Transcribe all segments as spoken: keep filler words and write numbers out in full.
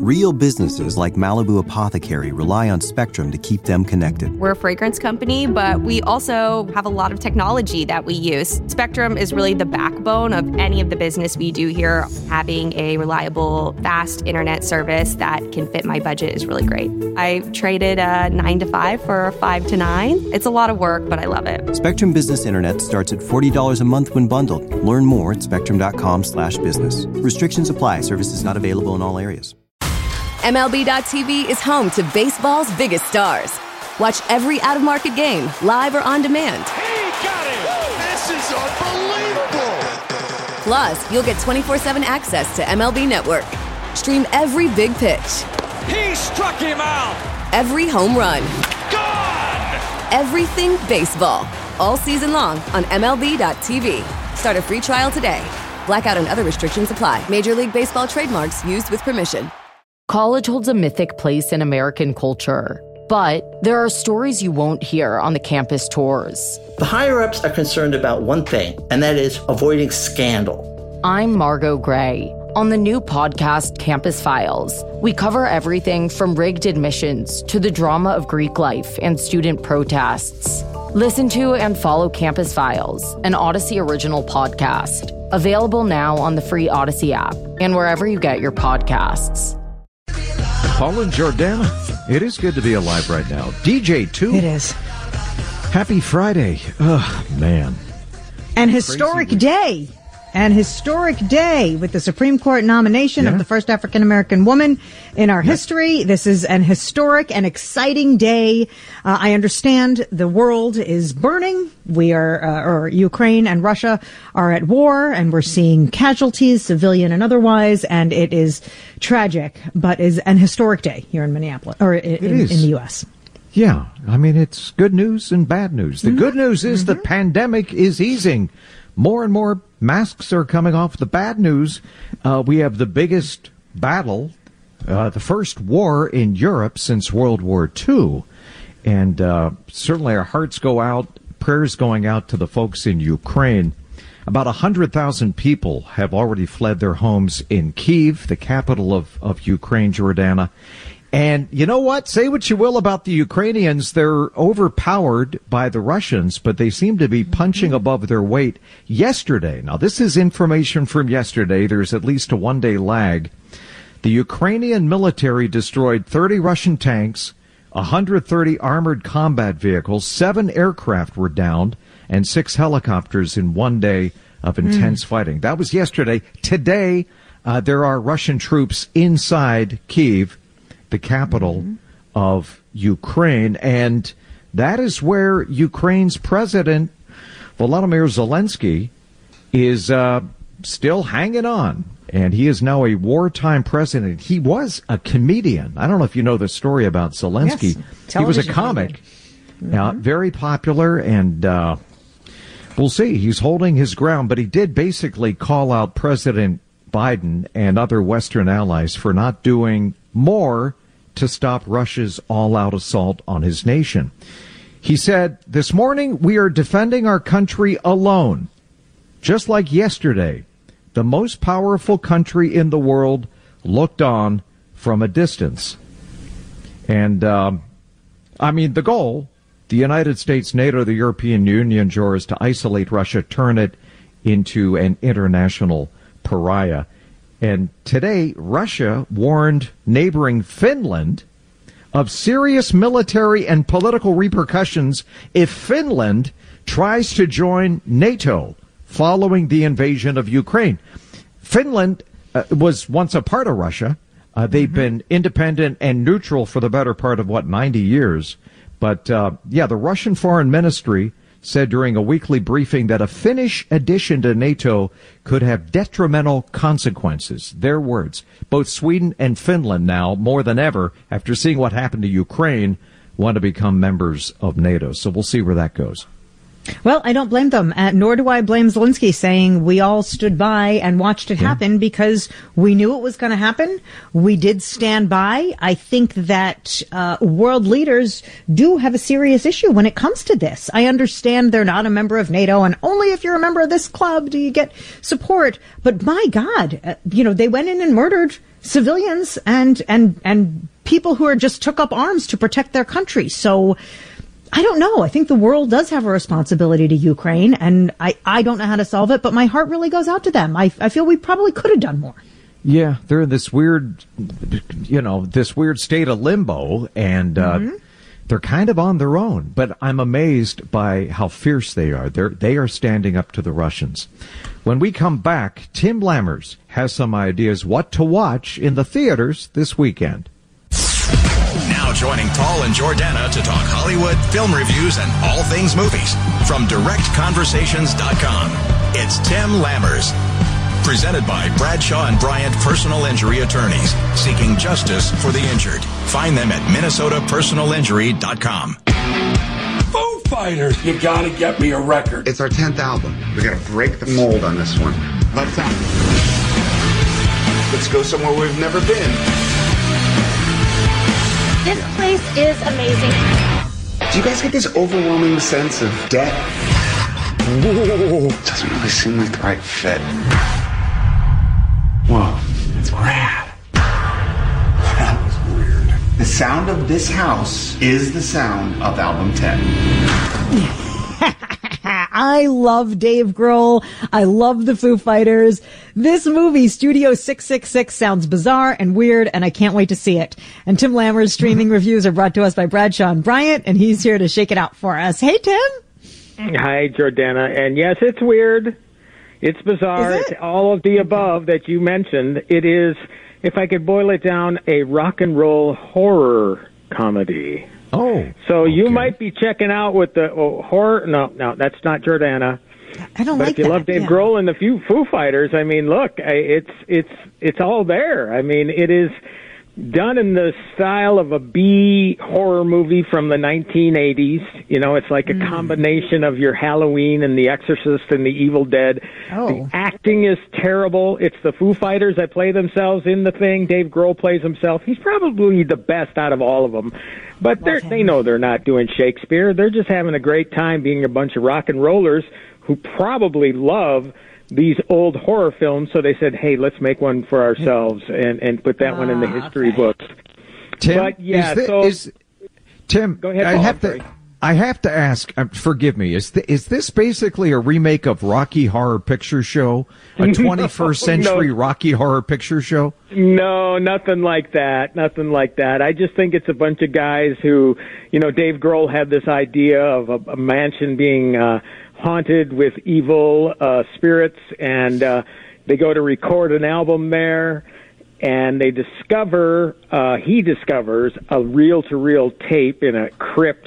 Real businesses like Malibu Apothecary rely on Spectrum to keep them connected. We're a fragrance company, but we also have a lot of technology that we use. Spectrum is really the backbone of any of the business we do here. Having a reliable, fast internet service that can fit my budget is really great. I traded a nine to five for a five to nine. It's a lot of work, but I love it. Spectrum Business Internet starts at forty dollars a month when bundled. Learn more at spectrum.com slash business. Restrictions apply. Services not available in all areas. M L B dot T V is home to baseball's biggest stars. Watch every out-of-market game, live or on demand. He got it! This is unbelievable! Plus, you'll get twenty-four seven access to M L B Network. Stream every big pitch. He struck him out! Every home run. Gone! Everything baseball. All season long on M L B dot T V. Start a free trial today. Blackout and other restrictions apply. Major League Baseball trademarks used with permission. College holds a mythic place in American culture, but there are stories you won't hear on the campus tours. The higher-ups are concerned about one thing, and that is avoiding scandal. I'm Margot Gray. On the new podcast, Campus Files, we cover everything from rigged admissions to the drama of Greek life and student protests. Listen to and follow Campus Files, an Odyssey original podcast. Available now on the free Odyssey app and wherever you get your podcasts. Paul and Jordana, it is good to be alive right now. D J, too. It is. Happy Friday. Oh, man. An historic day. An historic day with the Supreme Court nomination yeah. of the first African-American woman in our yeah. history. This is an historic and exciting day. Uh, I understand the world is burning. We are, uh, or Ukraine and Russia are at war, and we're seeing casualties, civilian and otherwise, and it is tragic, but is an historic day here in Minneapolis, or in, in, in the U S. Yeah, I mean, it's good news and bad news. The mm-hmm. good news is mm-hmm. the pandemic is easing. More and more masks are coming off. The bad news, uh, we have the biggest battle, uh, the first war in Europe since World War Two. And uh, certainly our hearts go out, prayers going out to the folks in Ukraine. About one hundred thousand people have already fled their homes in Kyiv, the capital of, of Ukraine, Jordana. And you know what? Say what you will about the Ukrainians. They're overpowered by the Russians, but they seem to be punching above their weight. Yesterday, now this is information from yesterday. There's at least a one-day lag. The Ukrainian military destroyed thirty Russian tanks, one hundred thirty armored combat vehicles, seven aircraft were downed, and six helicopters in one day of intense mm. fighting. That was yesterday. Today, uh, there are Russian troops inside Kyiv, the capital mm-hmm. of Ukraine, and that is where Ukraine's president, Volodymyr Zelensky, is uh, still hanging on, and he is now a wartime president. He was a comedian. I don't know if you know the story about Zelensky. Yes, he was a comic, mm-hmm. uh, very popular, and uh, we'll see. He's holding his ground, but he did basically call out President Biden and other Western allies for not doing more to stop Russia's all-out assault on his nation. He said, "This morning we are defending our country alone. Just like yesterday, the most powerful country in the world looked on from a distance." And, um, I mean, the goal, the United States, NATO, the European Union, Jor, is to isolate Russia, turn it into an international pariah. And today, Russia warned neighboring Finland of serious military and political repercussions if Finland tries to join NATO following the invasion of Ukraine. Finland uh, was once a part of Russia. Uh, they've mm-hmm. been independent and neutral for the better part of, what, ninety years. But, uh, yeah, the Russian Foreign Ministry said during a weekly briefing that a Finnish addition to NATO could have detrimental consequences. Their words. Both Sweden and Finland now, more than ever, after seeing what happened to Ukraine, want to become members of NATO. So we'll see where that goes. Well, I don't blame them, uh, nor do I blame Zelensky, saying we all stood by and watched it yeah. happen because we knew it was going to happen. We did stand by. I think that uh, world leaders do have a serious issue when it comes to this. I understand they're not a member of NATO, and only if you're a member of this club do you get support. But my God, uh, you know, they went in and murdered civilians and and and people who are just took up arms to protect their country. So I don't know. I think the world does have a responsibility to Ukraine, and I, I don't know how to solve it, but my heart really goes out to them. I, I feel we probably could have done more. Yeah, they're in this weird, you know, this weird state of limbo, and uh, mm-hmm. they're kind of on their own. But I'm amazed by how fierce they are. They're, they are standing up to the Russians. When we come back, Tim Lammers has some ideas what to watch in the theaters this weekend. Now joining Paul and Jordana to talk Hollywood, film reviews, and all things movies from direct conversations dot com. It's Tim Lammers. Presented by Bradshaw and Bryant Personal Injury Attorneys, seeking justice for the injured. Find them at minnesota personal injury dot com. Foo Fighters, you gotta get me a record. It's our tenth album. We gotta break the mold on this one. Let's out. Let's go somewhere we've never been. This place is amazing. Do you guys get this overwhelming sense of debt? Whoa, doesn't really seem like the right fit. Whoa, that's rad. That was weird. The sound of this house is the sound of album ten. I love Dave Grohl. I love the Foo Fighters. This movie, Studio six six six, sounds bizarre and weird, and I can't wait to see it. And Tim Lammers' streaming reviews are brought to us by Bradshaw and Bryant, and he's here to shake it out for us. Hey, Tim. Hi, Jordana. And yes, it's weird. It's bizarre. Is it? It's all of the above that you mentioned. It is, if I could boil it down, a rock and roll horror comedy. Oh. So okay. you might be checking out with the oh, horror. No, no, that's not Jordana. I don't but like if you that. love Dave yeah. Grohl and the few Foo Fighters, I mean, look, I- it's it's it's all there. I mean, it is done in the style of a B horror movie from the nineteen eighties. You know, it's like a mm. combination of your Halloween and The Exorcist and The Evil Dead. Oh. The acting is terrible. It's the Foo Fighters that play themselves in the thing. Dave Grohl plays himself. He's probably the best out of all of them. But they're, they know they're not doing Shakespeare. They're just having a great time being a bunch of rock and rollers who probably love these old horror films, so they said, hey, let's make one for ourselves and, and put that ah, one in the history okay. books. Tim, but, yeah, is the, so, is, Tim, go ahead, I Paul, have to, I have to ask, uh, forgive me, is, the, is this basically a remake of Rocky Horror Picture Show, a twenty-first no, century no. Rocky Horror Picture Show? No, nothing like that. Nothing like that. I just think it's a bunch of guys who, you know, Dave Grohl had this idea of a, a mansion being uh, haunted with evil uh, spirits, and uh, they go to record an album there, and they discover, uh, he discovers a reel-to-reel tape in a crypt,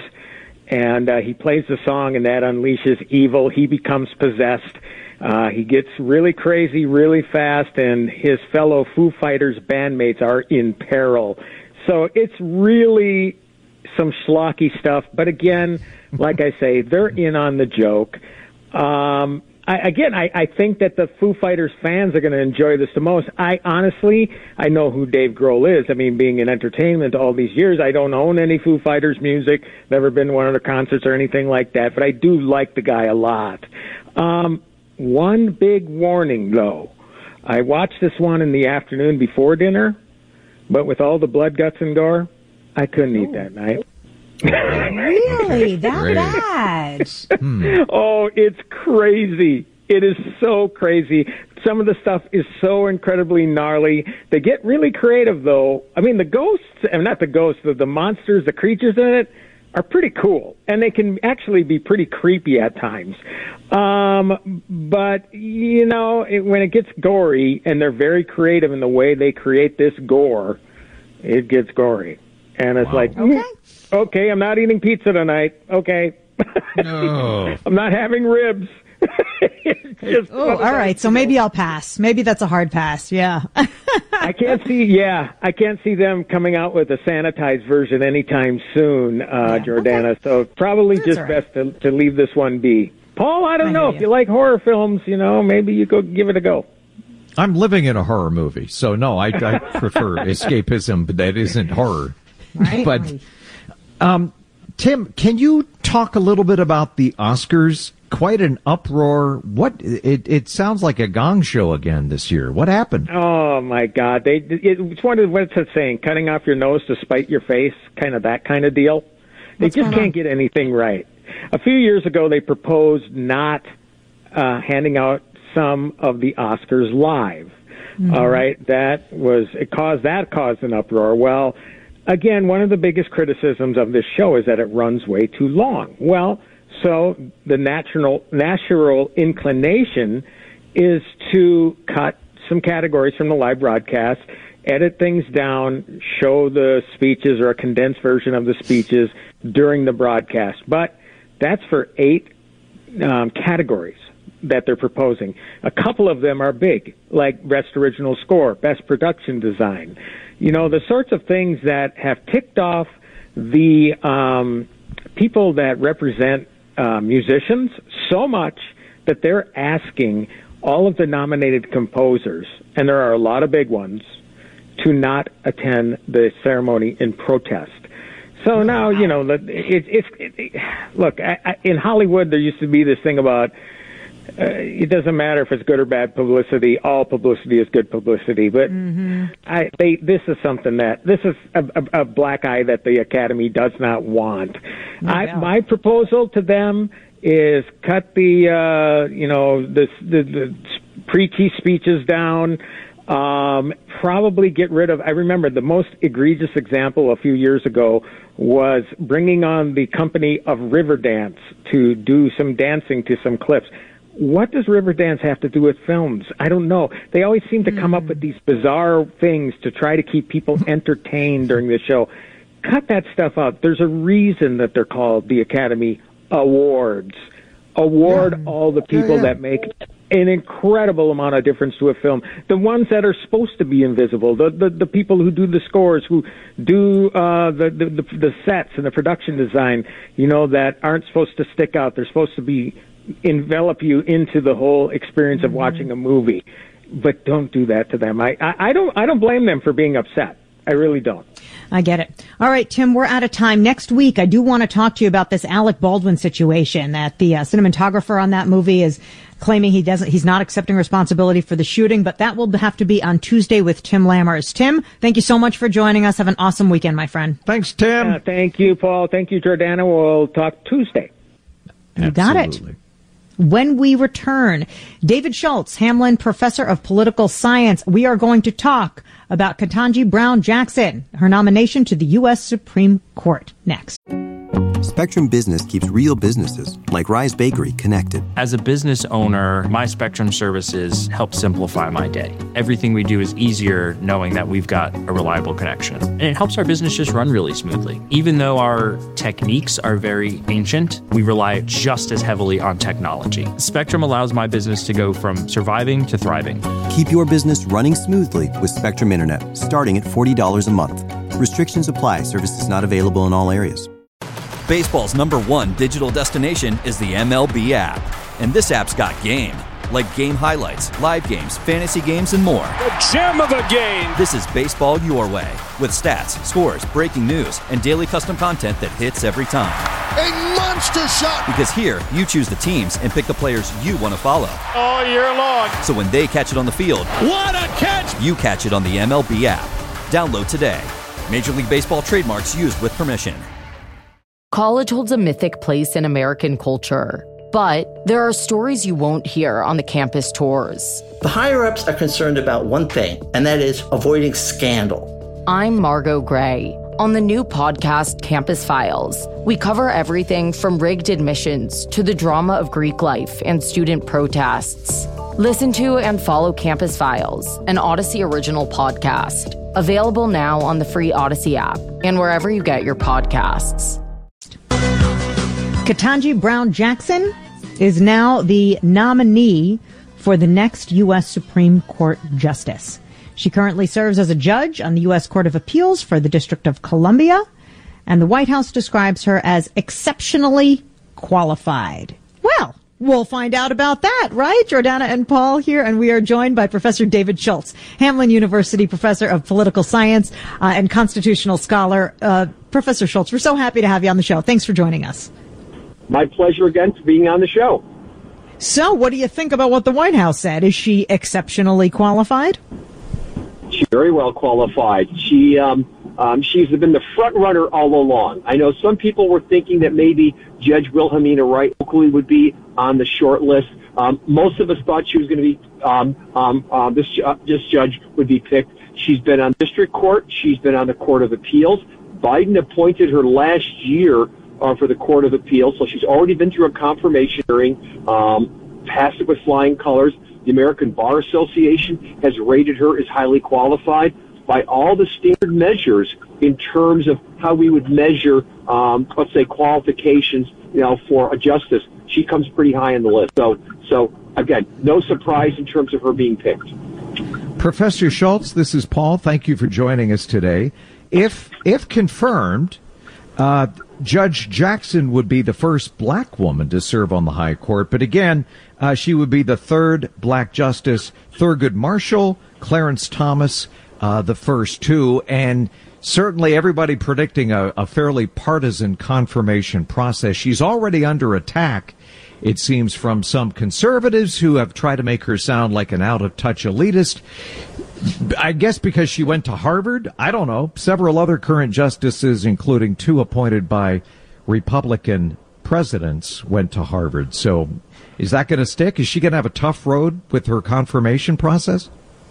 and uh, he plays the song, and that unleashes evil. He becomes possessed. Uh, he gets really crazy really fast, and his fellow Foo Fighters bandmates are in peril. So it's really some schlocky stuff. But again, like I say, they're in on the joke. Um, I, again, I, I think that the Foo Fighters fans are going to enjoy this the most. I honestly, I know who Dave Grohl is. I mean, being in entertainment all these years, I don't own any Foo Fighters music, never been to one of their concerts or anything like that, but I do like the guy a lot. Um, one big warning, though. I watched this one in the afternoon before dinner, but with all the blood, guts, and gore, I couldn't eat that night. Really? That bad? Hmm. Oh, it's crazy. It is so crazy. Some of the stuff is so incredibly gnarly. They get really creative, though. I mean, the ghosts, and not the ghosts, the, the monsters, the creatures in it are pretty cool. And they can actually be pretty creepy at times. Um, but, you know, it, when it gets gory, and they're very creative in the way they create this gore, it gets gory. And it's wow. like, okay. okay, I'm not eating pizza tonight. Okay. No. I'm not having ribs. Just, oh, all right. So maybe I'll pass. Maybe that's a hard pass. Yeah. I can't see, yeah, I can't see them coming out with a sanitized version anytime soon, uh, yeah, Jordana. Okay. So probably that's just right. best to, to leave this one be. Paul, I don't I know. If you. you like horror films, you know, maybe you go give it a go. I'm living in a horror movie, so no, I, I prefer escapism, but that isn't horror. Right. But, um, Tim, can you talk a little bit about the Oscars quite an uproar. What it it sounds like a Gong Show again this year. What happened? Oh my God! They it, it's one of what's it saying? Cutting off your nose to spite your face, kind of that kind of deal. They What's just going on? can't get anything right. A few years ago, they proposed not uh, handing out some of the Oscars live. Mm-hmm. All right, that was it caused that caused an uproar. Well, again, one of the biggest criticisms of this show is that it runs way too long. Well. So the natural natural inclination is to cut some categories from the live broadcast, edit things down, show the speeches or a condensed version of the speeches during the broadcast. But that's for eight um, categories that they're proposing. A couple of them are big, like Best Original Score, Best Production Design. You know, the sorts of things that have ticked off the um, people that represent Uh, musicians so much that they're asking all of the nominated composers, and there are a lot of big ones, to not attend the ceremony in protest. So now, you know, it, it, it, it, look, I, I, in Hollywood there used to be this thing about uh, it doesn't matter if it's good or bad publicity, all publicity is good publicity. But mm-hmm. I, they, this is something that, this is a, a, a black eye that the Academy does not want. No I, doubt. my proposal to them is cut the, uh, you know, the, the, the preachy speeches down, um, probably get rid of, I remember the most egregious example a few years ago was bringing on the company of Riverdance to do some dancing to some clips. What does Riverdance have to do with films? I don't know. They always seem to come up with these bizarre things to try to keep people entertained during the show. Cut that stuff out. There's a reason that they're called the Academy Awards. Award yeah. all the people yeah, yeah. that make an incredible amount of difference to a film. The ones that are supposed to be invisible, the the, the people who do the scores, who do uh, the, the, the the sets and the production design, you know, that aren't supposed to stick out. They're supposed to be envelop you into the whole experience of mm-hmm. watching a movie, but don't do that to them. I, I, I don't I don't blame them for being upset. I really don't. I get it. All right, Tim, we're out of time. Next week, I do want to talk to you about this Alec Baldwin situation, that the uh, cinematographer on that movie is claiming he doesn't, he's not accepting responsibility for the shooting, but that will have to be on Tuesday with Tim Lammers. Tim, thank you so much for joining us. Have an awesome weekend, my friend. Thanks, Tim. Uh, thank you, Paul. Thank you, Jordana. We'll talk Tuesday. You got it. When we return, David Schultz, Hamlin Professor of Political Science, we are going to talk about Ketanji Brown Jackson, her nomination to the U S Supreme Court. Next. Spectrum Business keeps real businesses, like Rise Bakery, connected. As a business owner, my Spectrum services help simplify my day. Everything we do is easier knowing that we've got a reliable connection. And it helps our business just run really smoothly. Even though our techniques are very ancient, we rely just as heavily on technology. Spectrum allows my business to go from surviving to thriving. Keep your business running smoothly with Spectrum Internet, starting at forty dollars a month. Restrictions apply. Services not available in all areas. Baseball's number one digital destination is the M L B app. And this app's got game. Like game highlights, live games, fantasy games, and more. The gem of the game! This is baseball your way. With stats, scores, breaking news, and daily custom content that hits every time. A monster shot! Because here, you choose the teams and pick the players you want to follow. All year long. So when they catch it on the field, what a catch! You catch it on the M L B app. Download today. Major League Baseball trademarks used with permission. College holds a mythic place in American culture, but there are stories you won't hear on the campus tours. The higher-ups are concerned about one thing, and that is avoiding scandal. I'm Margot Gray. On the new podcast, Campus Files, we cover everything from rigged admissions to the drama of Greek life and student protests. Listen to and follow Campus Files, an Odyssey original podcast. Available now on the free Odyssey app and wherever you get your podcasts. Ketanji Brown Jackson is now the nominee for the next U S Supreme Court justice. She currently serves as a judge on the U S Court of Appeals for the District of Columbia, and the White House describes her as exceptionally qualified. Well, we'll find out about that, right? Jordana and Paul here, and we are joined by Professor David Schultz, Hamlin University Professor of Political Science uh, and Constitutional Scholar. Uh, Professor Schultz, we're so happy to have you on the show. Thanks for joining us. My pleasure again for being on the show. So, what do you think about what the White House said? Is she exceptionally qualified? She's very well qualified. She um, um, she's been the front runner all along. I know some people were thinking that maybe Judge Wilhelmina Wright Oakley would be on the short list. Um, most of us thought she was going to be um, um, uh, this uh, this judge would be picked. She's been on district court. She's been on the Court of Appeals. Biden appointed her last year uh, for the Court of Appeals, so she's already been through a confirmation hearing, um, passed it with flying colors. The American Bar Association has rated her as highly qualified by all the standard measures in terms of how we would measure, um, let's say, qualifications, you know, for a justice. She comes pretty high on the list. So, so again, no surprise in terms of her being picked. Professor Schultz, this is Paul. Thank you for joining us today. If if confirmed, uh, Judge Jackson would be the first black woman to serve on the high court. But again, uh, she would be the third black justice. Thurgood Marshall, Clarence Thomas, uh, the first two. And certainly everybody predicting a, a fairly partisan confirmation process. She's already under attack, it seems, from some conservatives who have tried to make her sound like an out-of-touch elitist. I guess because she went to Harvard? I don't know. Several other current justices, including two appointed by Republican presidents, went to Harvard. So is that going to stick? Is she going to have a tough road with her confirmation process?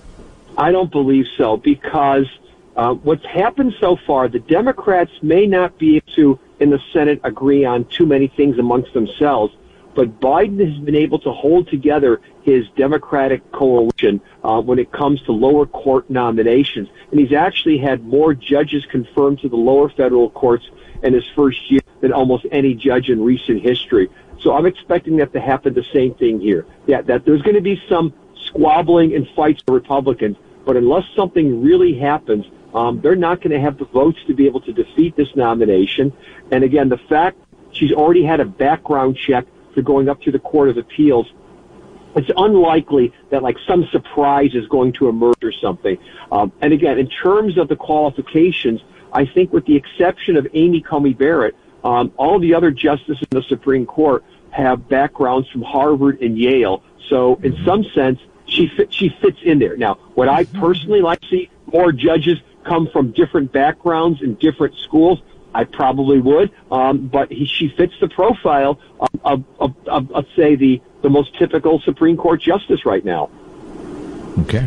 I don't believe so, because uh, what's happened so far, the Democrats may not be able to, in the Senate, agree on too many things amongst themselves. But Biden has been able to hold together his Democratic coalition uh, when it comes to lower court nominations. And he's actually had more judges confirmed to the lower federal courts in his first year than almost any judge in recent history. So I'm expecting that to happen the same thing here. Yeah, that there's going to be some squabbling and fights for Republicans, but unless something really happens, um, they're not going to have the votes to be able to defeat this nomination. And again, the fact she's already had a background check for going up to the Court of Appeals, it's unlikely that like some surprise is going to emerge or something. Um, and again, in terms of the qualifications, I think with the exception of Amy Coney Barrett, um, all the other justices in the Supreme Court have backgrounds from Harvard and Yale. So in some sense, she fit, she fits in there. Now, would I personally like to see more judges come from different backgrounds and different schools? I probably would, um, but he, she fits the profile of, of, of, of, let's say, the, the most typical Supreme Court justice right now. Okay.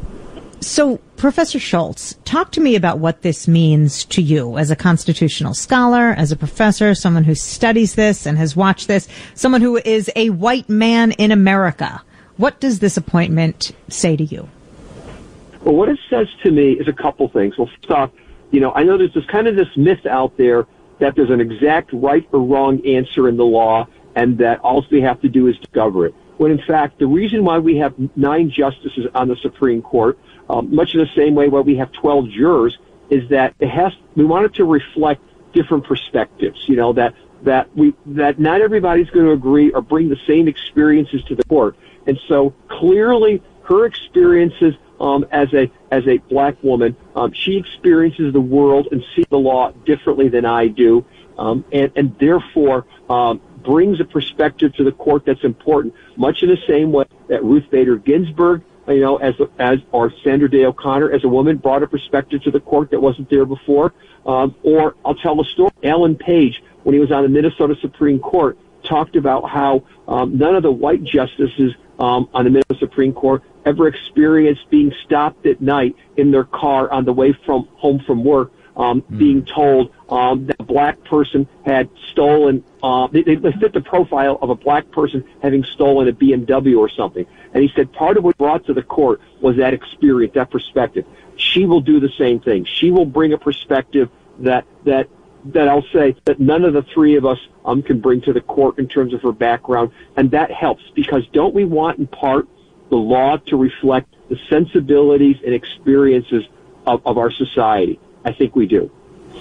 So, Professor Schultz, talk to me about what this means to you as a constitutional scholar, as a professor, someone who studies this and has watched this, someone who is a white man in America. What does this appointment say to you? Well, what it says to me is a couple things. Well, first off, you know, I know there's this kind of this myth out there that there's an exact right or wrong answer in the law and that all we have to do is discover it. When in fact, the reason why we have nine justices on the Supreme Court, um, much in the same way why we have twelve jurors, is that it has, we want it to reflect different perspectives, you know, that, that we, that not everybody's going to agree or bring the same experiences to the court. And so clearly her experiences Um, as a as a black woman, um, she experiences the world and sees the law differently than I do, um, and and therefore um, brings a perspective to the court that's important. Much in the same way that Ruth Bader Ginsburg, you know, as as or Sandra Day O'Connor, as a woman, brought a perspective to the court that wasn't there before. Um, or I'll tell a story. Alan Page, when he was on the Minnesota Supreme Court, talked about how um, none of the white justices um, on the Minnesota Supreme Court ever experienced being stopped at night in their car on the way from home from work, um, mm. being told um, that a black person had stolen. Uh, they, they fit the profile of a black person having stolen a B M W or something. And he said part of what brought to the court was that experience, that perspective. She will do the same thing. She will bring a perspective that that. that I'll say that none of the three of us um, can bring to the court in terms of her background, and that helps because don't we want in part the law to reflect the sensibilities and experiences of, of our society? I think we do.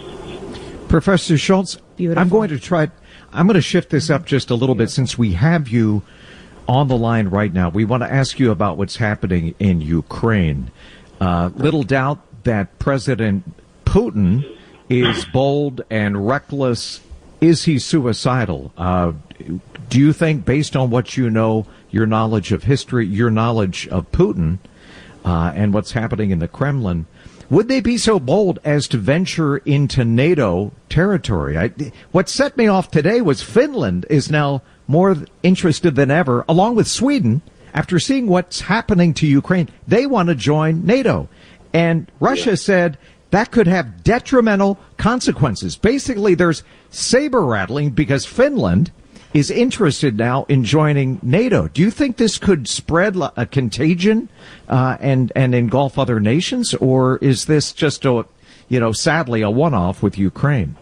Professor Schultz, Beautiful. I'm going to try, I'm going to shift this up just a little bit since we have you on the line right now. We want to ask you about what's happening in Ukraine. Uh, little doubt that President Putin is bold and reckless. Is he suicidal? Uh, do you think, based on what you know, your knowledge of history, your knowledge of Putin, uh, and what's happening in the Kremlin, would they be so bold as to venture into NATO territory? I, what set me off today was Finland is now more interested than ever, along with Sweden, after seeing what's happening to Ukraine. They want to join NATO. And Russia yeah. said that could have detrimental consequences. Basically, there's saber rattling because Finland is interested now in joining NATO. Do you think this could spread a contagion uh, and and engulf other nations, or is this just a, you know, sadly a one-off with Ukraine?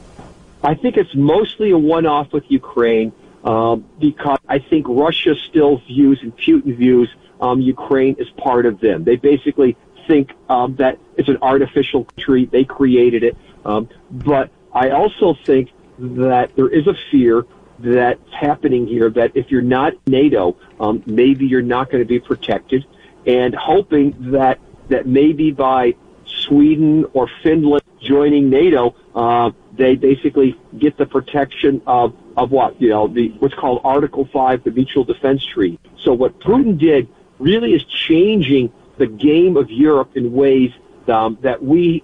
I think it's mostly a one-off with Ukraine um, because I think Russia still views and Putin views um, Ukraine as part of them. They basically think um, that it's an artificial country. They created it. Um, but I also think that there is a fear that's happening here, that if you're not NATO, um, maybe you're not going to be protected, and hoping that that maybe by Sweden or Finland joining NATO, uh, they basically get the protection of, of what, you know, the what's called Article five, the Mutual Defense Treaty. So what Putin did really is changing the game of Europe in ways um, that we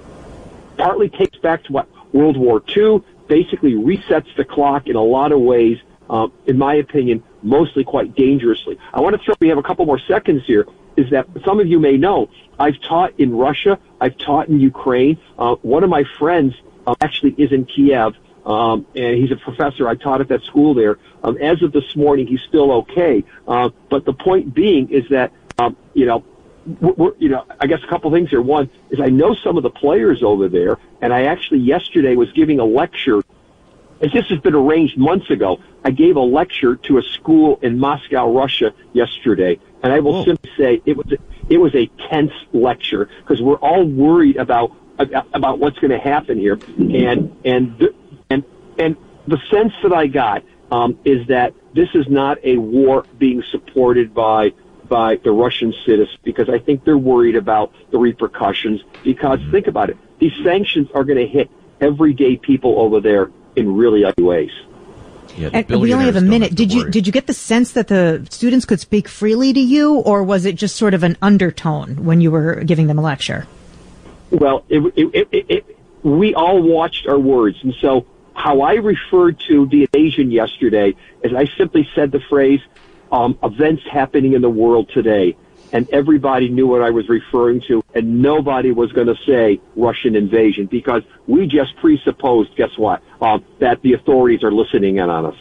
partly takes back to what World War Two, basically resets the clock in a lot of ways, um, in my opinion, mostly quite dangerously. I want to throw, we have a couple more seconds here, is that some of you may know, I've taught in Russia, I've taught in Ukraine. Uh, one of my friends uh, actually is in Kiev, um, and he's a professor. I taught at that school there. Um, as of this morning, he's still okay. Uh, but the point being is that, um, you know, We're, you know, I guess a couple things here. One is I know some of the players over there, and I actually yesterday was giving a lecture. As this has been arranged months ago, I gave a lecture to a school in Moscow, Russia, yesterday, and I will Whoa. simply say it was a, it was a tense lecture because we're all worried about about what's going to happen here, and and the, and and the sense that I got um, is that this is not a war being supported by. by the Russian citizens, because I think they're worried about the repercussions. Because think about it, these sanctions are going to hit everyday people over there in really ugly ways. Yeah, and we only have a minute. Did you did you get the sense that the students could speak freely to you, or was it just sort of an undertone when you were giving them a lecture? Well, it, it, it, it, we all watched our words, and so how I referred to the invasion yesterday is I simply said the phrase, Um, events happening in the world today, and everybody knew what I was referring to, and nobody was going to say Russian invasion because we just presupposed, guess what, uh, that the authorities are listening in on us.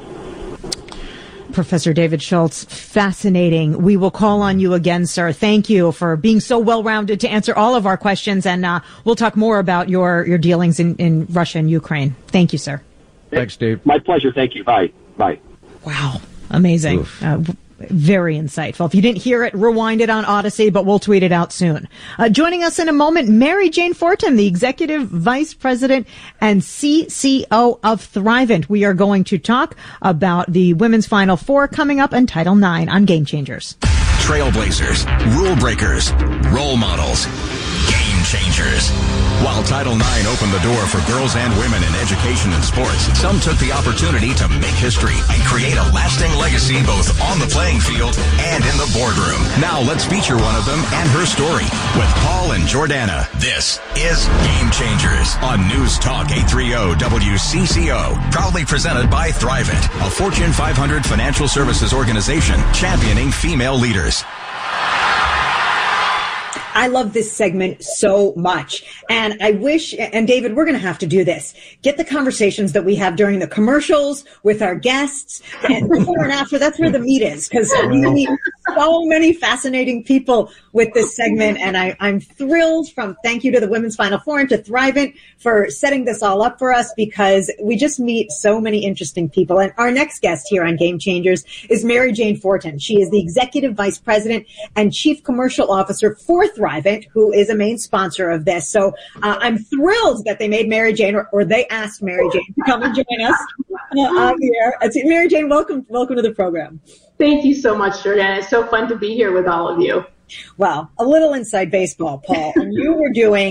Professor David Schultz, fascinating. We will call on you again, sir. Thank you for being so well-rounded to answer all of our questions, and uh, we'll talk more about your, your dealings in, in Russia and Ukraine. Thank you, sir. Thanks, Dave. My pleasure. Thank you. Bye. Bye. Wow. Amazing. Uh, very insightful. If you didn't hear it, rewind it on Odyssey, but we'll tweet it out soon. Uh, joining us in a moment, Mary Jane Fortin, the Executive Vice President and C C O of Thrivent. We are going to talk about the Women's Final Four coming up and Title nine on Game Changers. Trailblazers, rule breakers, role models, game changers. While Title nine opened the door for girls and women in education and sports, some took the opportunity to make history and create a lasting legacy both on the playing field and in the boardroom. Now let's feature one of them and her story with Paul and Jordana. This is Game Changers on News Talk eight thirty W C C O. Proudly presented by Thrivent, a Fortune five hundred financial services organization championing female leaders. I love this segment so much. And I wish, and David, we're going to have to do this. Get the conversations that we have during the commercials with our guests and before and after. That's where the meat is, because we meet so many fascinating people with this segment. And I, I'm thrilled from thank you to the Women's Final Four and to Thrivent for setting this all up for us, because we just meet so many interesting people. And our next guest here on Game Changers is Mary Jane Fortin. She is the Executive Vice President and Chief Commercial Officer for Thrivent, who is a main sponsor of this. So uh, I'm thrilled that they made Mary Jane, or, or they asked Mary Jane to come and join us uh, on the air. Mary Jane, welcome, welcome to the program. Thank you so much, Jordan. It's so fun to be here with all of you. Well, a little inside baseball, Paul. And you were doing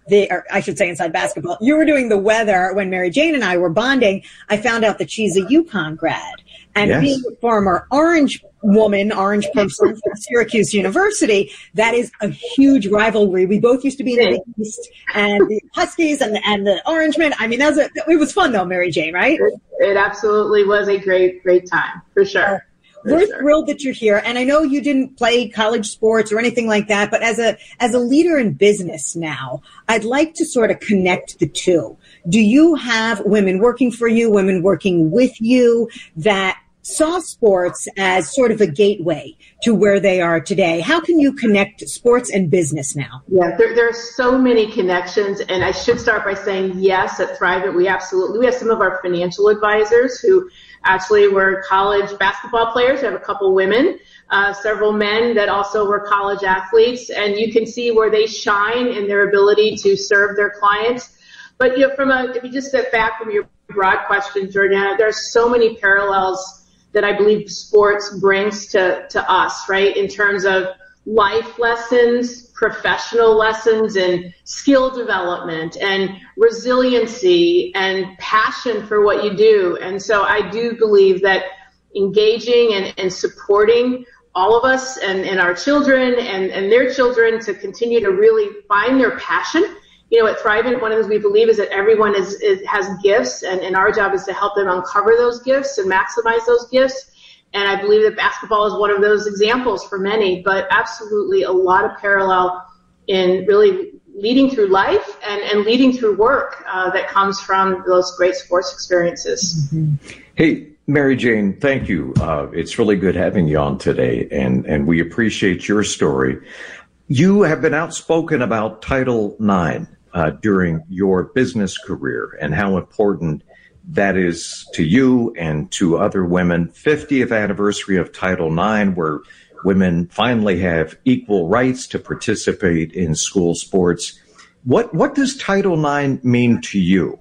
the, or I should say inside basketball, you were doing the weather when Mary Jane and I were bonding. I found out that she's a UConn grad. And yes. being a former Orange woman, Orange person from Syracuse University, that is a huge rivalry. We both used to be in the East, and the Huskies and the, and the Orangemen. I mean, that was a, it was fun, though, Mary Jane, right? It, it absolutely was a great, great time, for sure. For We're sure. thrilled that you're here. And I know you didn't play college sports or anything like that, but as a as a leader in business now, I'd like to sort of connect the two. Do you have women working for you, women working with you that saw sports as sort of a gateway to where they are today? How can you connect sports and business now? Yeah, there, there are so many connections, and I should start by saying yes, at Thrivent, we absolutely, we have some of our financial advisors who actually were college basketball players. We have a couple women, uh, several men that also were college athletes, and you can see where they shine in their ability to serve their clients. But, you know, from a, if you just step back from your broad question, Jordana, there are so many parallels that I believe sports brings to, to us, right, in terms of life lessons, professional lessons, and skill development, and resiliency, and passion for what you do. And so I do believe that engaging and, and supporting all of us and, and our children and, and their children to continue to really find their passion. You know, at Thrivent, one of the things we believe is that everyone is, is has gifts, and, and our job is to help them uncover those gifts and maximize those gifts. And I believe that basketball is one of those examples for many, but absolutely a lot of parallel in really leading through life and, and leading through work uh, that comes from those great sports experiences. Mm-hmm. Hey, Mary Jane, thank you. Uh, it's really good having you on today, and, and we appreciate your story. You have been outspoken about Title nine. Uh, during your business career and how important that is to you and to other women. fiftieth anniversary of Title nine, where women finally have equal rights to participate in school sports. What what does Title nine mean to you?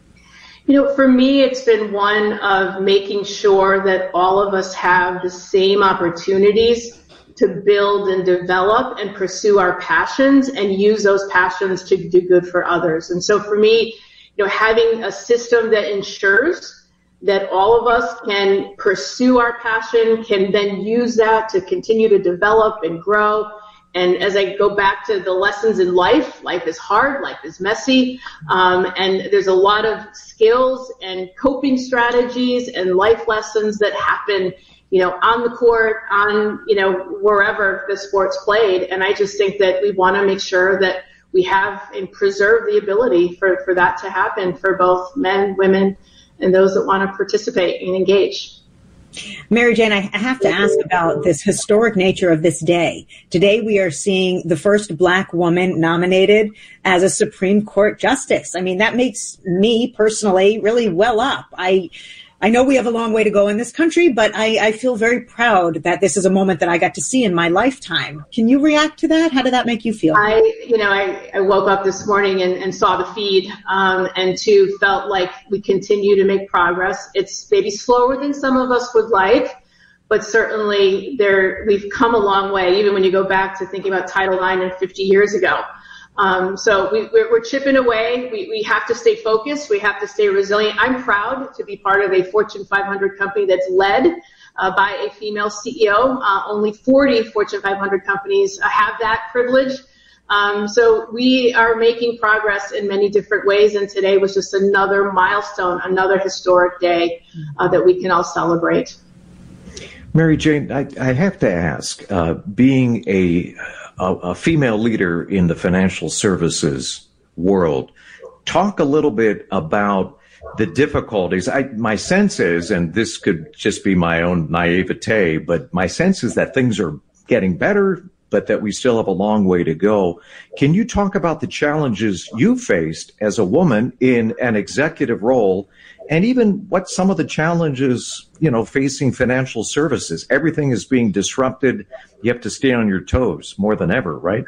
You know, for me, it's been one of making sure that all of us have the same opportunities to build and develop and pursue our passions and use those passions to do good for others. And so for me, you know, having a system that ensures that all of us can pursue our passion, can then use that to continue to develop and grow. And as I go back to the lessons in life, life is hard, life is messy, um, and there's a lot of skills and coping strategies and life lessons that happen, you know, on the court, on, you know, wherever the sport's played. And I just think that we want to make sure that we have and preserve the ability for, for that to happen for both men, women, and those that want to participate and engage. Mary Jane, I have to ask about this historic nature of this day. Today we are seeing the first Black woman nominated as a Supreme Court justice. I mean, that makes me personally really well up. I I know we have a long way to go in this country, but I, I feel very proud that this is a moment that I got to see in my lifetime. Can you react to that? How did that make you feel? I, you know, I, I woke up this morning and, and saw the feed, um, and too felt like we continue to make progress. It's maybe slower than some of us would like, but certainly there we've come a long way, even when you go back to thinking about Title nine and fifty years ago. Um, so we, we're, we're chipping away. We, we have to stay focused. We have to stay resilient. I'm proud to be part of a Fortune five hundred company that's led uh, by a female C E O. Uh, only forty Fortune five hundred companies uh, have that privilege. Um, so we are making progress in many different ways, and today was just another milestone, another historic day uh, that we can all celebrate. Mary Jane, I, I have to ask, uh, being a A, a female leader in the financial services world, talk a little bit about the difficulties. I, my sense is, and this could just be my own naivete, but my sense is that things are getting better, but that we still have a long way to go. Can you talk about the challenges you faced as a woman in an executive role, and even what some of the challenges, you know, facing financial services? Everything is being disrupted. You have to stay on your toes more than ever, right?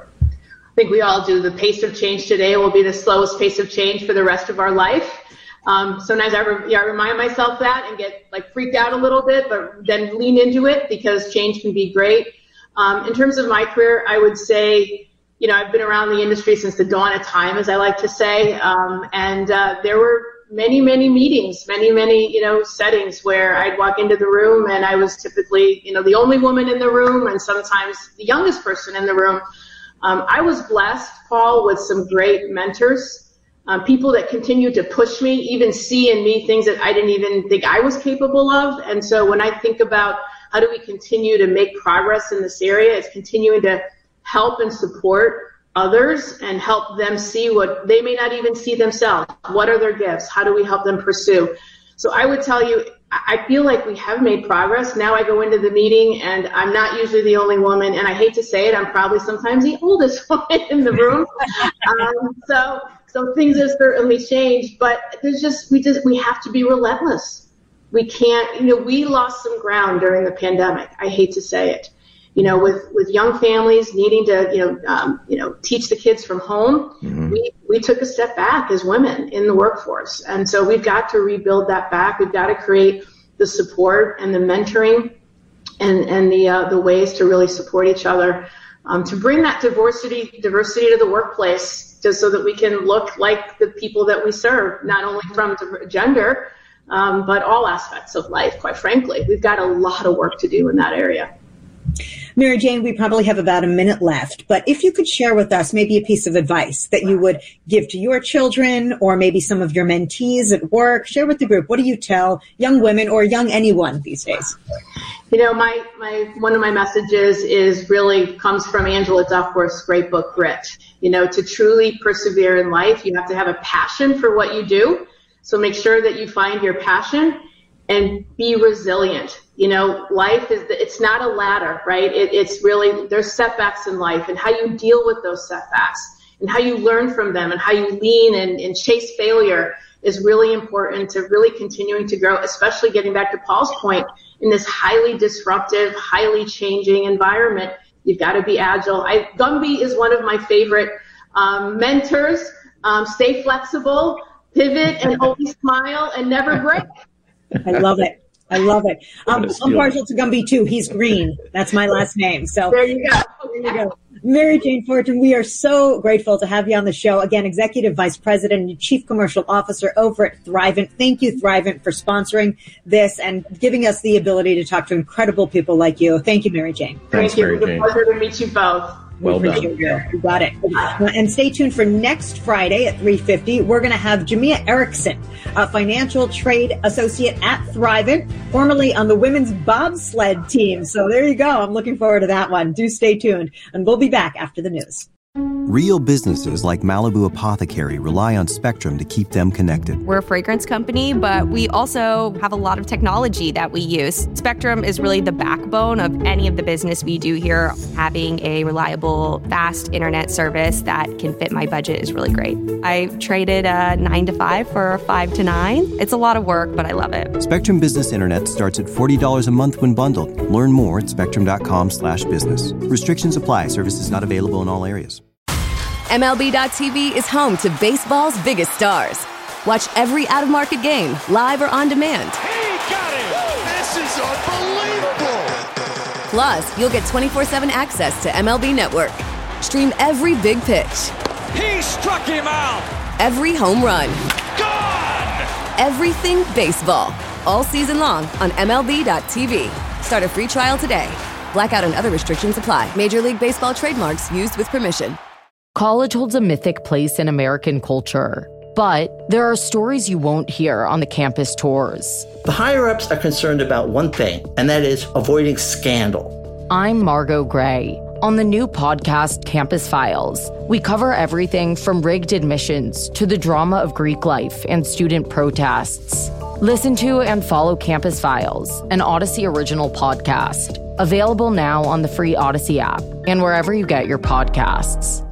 I think we all do. The pace of change today will be the slowest pace of change for the rest of our life. Um, sometimes I, re- yeah, I remind myself that and get like freaked out a little bit, but then lean into it because change can be great. Um, in terms of my career, I would say you know, I've been around the industry since the dawn of time, as I like to say, um, and uh, there were many, many meetings, many, many, you know, settings where I'd walk into the room and I was typically, you know, the only woman in the room and sometimes the youngest person in the room. Um, I was blessed, Paul, with some great mentors, um, people that continued to push me, even see in me things that I didn't even think I was capable of. And so when I think about how do we continue to make progress in this area, it's continuing to help and support others and help them see what they may not even see themselves. What are their gifts? How do we help them pursue? So I would tell you, I feel like we have made progress. Now I go into the meeting and I'm not usually the only woman, and I hate to say it, I'm probably sometimes the oldest woman in the room. um, so so things have certainly changed, but there's just we just we have to be relentless. We can't, you know, we lost some ground during the pandemic. I hate to say it. You know, with, with young families needing to, you know, um, you know, teach the kids from home, mm-hmm. we, we took a step back as women in the workforce. And so we've got to rebuild that back. We've got to create the support and the mentoring and, and the, uh, the ways to really support each other, um, to bring that diversity, diversity to the workplace, just so that we can look like the people that we serve, not only from gender, um, but all aspects of life, quite frankly. We've got a lot of work to do in that area. Mary Jane, we probably have about a minute left, but if you could share with us maybe a piece of advice that you would give to your children or maybe some of your mentees at work, share with the group. What do you tell young women or young anyone these days? You know, my, my one of my messages is really comes from Angela Duckworth's great book, Grit. You know, to truly persevere in life, you have to have a passion for what you do. So make sure that you find your passion and be resilient. You know, life is, the, it's not a ladder, right? It, it's really, there's setbacks in life, and how you deal with those setbacks and how you learn from them and how you lean and, and chase failure is really important to really continuing to grow, especially getting back to Paul's point, in this highly disruptive, highly changing environment. You've got to be agile. I, Gumby is one of my favorite um, mentors. Um, stay flexible, pivot, and always smile and never break. I love it. I love it. Um, I'm partial to Gumby too. He's green. That's my last name. So there you go. There you go. Mary Jane Fortin, we are so grateful to have you on the show. Again, Executive Vice President and Chief Commercial Officer over at Thrivent. Thank you, Thrivent, for sponsoring this and giving us the ability to talk to incredible people like you. Thank you, Mary Jane. Thanks, Thank you. It was a pleasure to meet you both. Well done. You. you got it. Uh, and stay tuned for next Friday at three fifty. We're going to have Jamia Erickson, a financial trade associate at Thrivent, formerly on the women's bobsled team. So there you go. I'm looking forward to that one. Do stay tuned. And we'll be back after the news. Real businesses like Malibu Apothecary rely on Spectrum to keep them connected. We're a fragrance company, but we also have a lot of technology that we use. Spectrum is really the backbone of any of the business we do here. Having a reliable, fast internet service that can fit my budget is really great. I've traded a nine to five for a five to nine. It's a lot of work, but I love it. Spectrum Business Internet starts at forty dollars a month when bundled. Learn more at spectrum.com slash business. Restrictions apply. Services not available in all areas. M L B dot T V is home to baseball's biggest stars. Watch every out-of-market game, live or on demand. He got it! This is unbelievable! Plus, you'll get twenty-four seven access to M L B Network. Stream every big pitch. He struck him out! Every home run. Gone! Everything baseball. All season long on M L B dot T V. Start a free trial today. Blackout and other restrictions apply. Major League Baseball trademarks used with permission. College holds a mythic place in American culture, but there are stories you won't hear on the campus tours. The higher-ups are concerned about one thing, and that is avoiding scandal. I'm Margot Gray. On the new podcast, Campus Files, we cover everything from rigged admissions to the drama of Greek life and student protests. Listen to and follow Campus Files, an Odyssey original podcast. Available now on the free Odyssey app and wherever you get your podcasts.